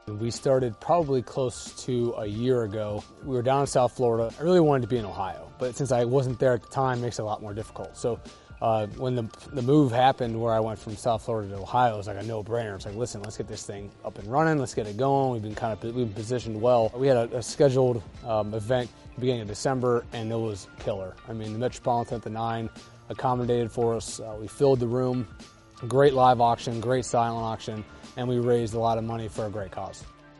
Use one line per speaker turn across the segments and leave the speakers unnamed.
We started probably close to a year ago. We were down in South Florida. I really wanted to be in Ohio, but since I wasn't there at the time, it makes it a lot more difficult. So when the move happened where I went from South Florida to Ohio, it was like a no-brainer. It's like, listen, let's get this thing up and running. Let's get it going. We've been positioned well. We had a scheduled event beginning of December, and it was killer. I mean, the Metropolitan at the 9 accommodated for us. We filled the room. Great live auction, great silent auction, and we raised a lot of money for a great cause.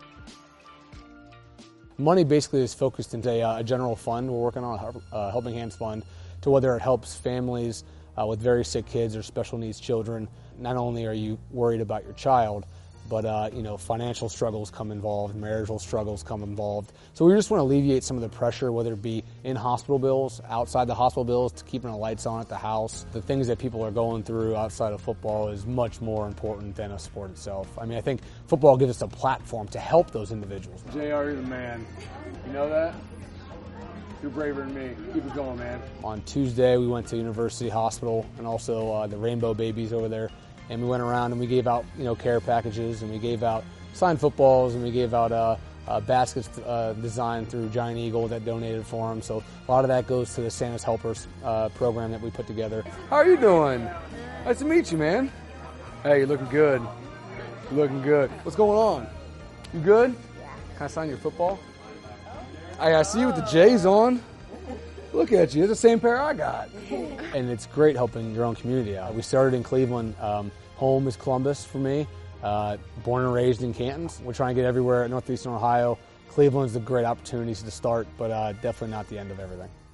Money basically is focused into a general fund. We're working on a Helping Hands Fund to whether it helps families with very sick kids or special needs children. Not only are you worried about your child, but financial struggles come involved, marital struggles come involved. So we just want to alleviate some of the pressure, whether it be in hospital bills, outside the hospital bills, to keeping the lights on at the house. The things that people are going through outside of football is much more important than a sport itself. I mean, I think football gives us a platform to help those individuals.
JR, you're the man. You know that? You're braver than me. Keep it going, man.
On Tuesday, we went to University Hospital and also the Rainbow Babies over there. And we went around and we gave out, care packages, and we gave out signed footballs, and we gave out baskets designed through Giant Eagle that donated for them. So a lot of that goes to the Santa's Helpers program that we put together.
How are you doing? Nice to meet you, man. Hey, you're looking good. You're looking good. What's going on? You good?
Yeah.
Can I sign your football? I see you with the J's on. Look at you. It's the same pair I got.
And it's great helping your own community out. We started in Cleveland. Home is Columbus for me. Born and raised in Canton. We're trying to get everywhere at Northeastern Ohio. Cleveland's a great opportunity to start, but definitely not the end of everything.